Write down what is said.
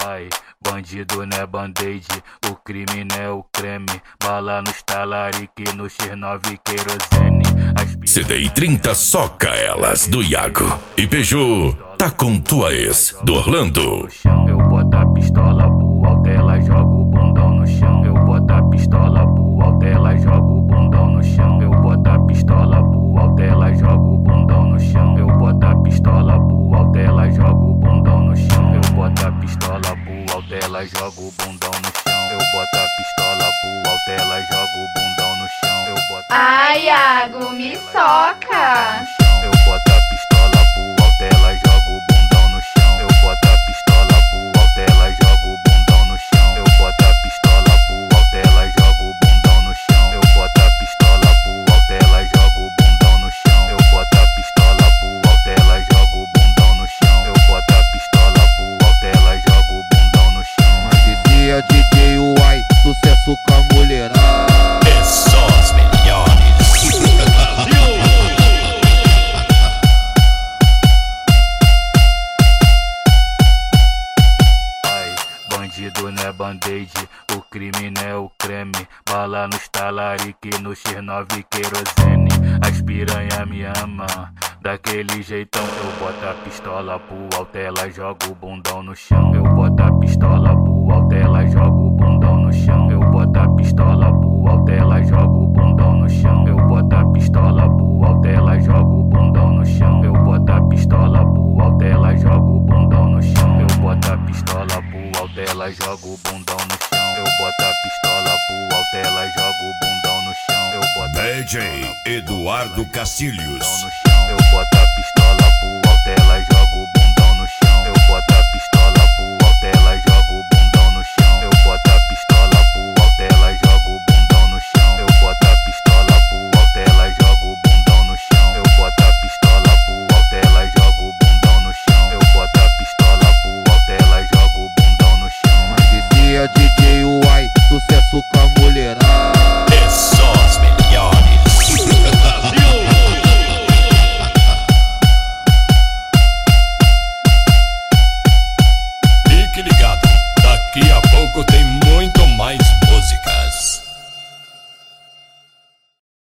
Ai, bandido não é band-aid, o crime não é o creme. Bala no talarique, no X9 querosene. CDI 30 soca elas do Iago. E Peugeot tá com tua ex do Orlando. Eu boto a pistola pro alto, ela joga o bundão no chão. Eu boto a pistola pro alto, ela joga o bundão no chão. Eu boto a pistola pro alto, ela joga o bundão no chão. Eu boto a pistola pro alto, ela joga o bundão no chão. Eu boto a pistola pro alto, ela joga o bundão no chão. Eu boto a pistola pro alto, ela joga o bundão no chão. Eu boto Ai, Iago, me soca! Eu boto a pistola pro alto, ela joga o bundão no chão. Eu boto a pistola pro alto, ela joga o bundão no chão. Eu boto a pistola pro alto, ela joga o bundão no chão. Eu boto a pistola pro alto, ela joga o bundão no chão. Eu boto a pistola pro alto, ela joga o bundão no chão. Eu boto a pistola pro alto, ela joga o bundão no chão. Mas esse é DJ Uai, sucesso com a mulherada. É só as melhores. Bandido não é band-aid, o crime não é o creme. Bala no talarique, no X9 querosene. As piranha me ama, daquele jeitão. Eu boto a pistola pro alto, ela joga o bundão no chão. Eu boto a pistola pro alto, ela joga o bundão no chão. Eu boto a pistola pro alto, ela joga o bundão no chão. Eu boto a pistola pro alto, ela joga o bundão no chão. Eu boto a pistola pro alto, ela joga o bundão no chão. Eu boto a pistola pro alto, ela joga o bundão no chão. Eu boto a pistola pro alto, ela joga o bundão no chão. Eu boto DJ Eduardo Castilhos. no chão.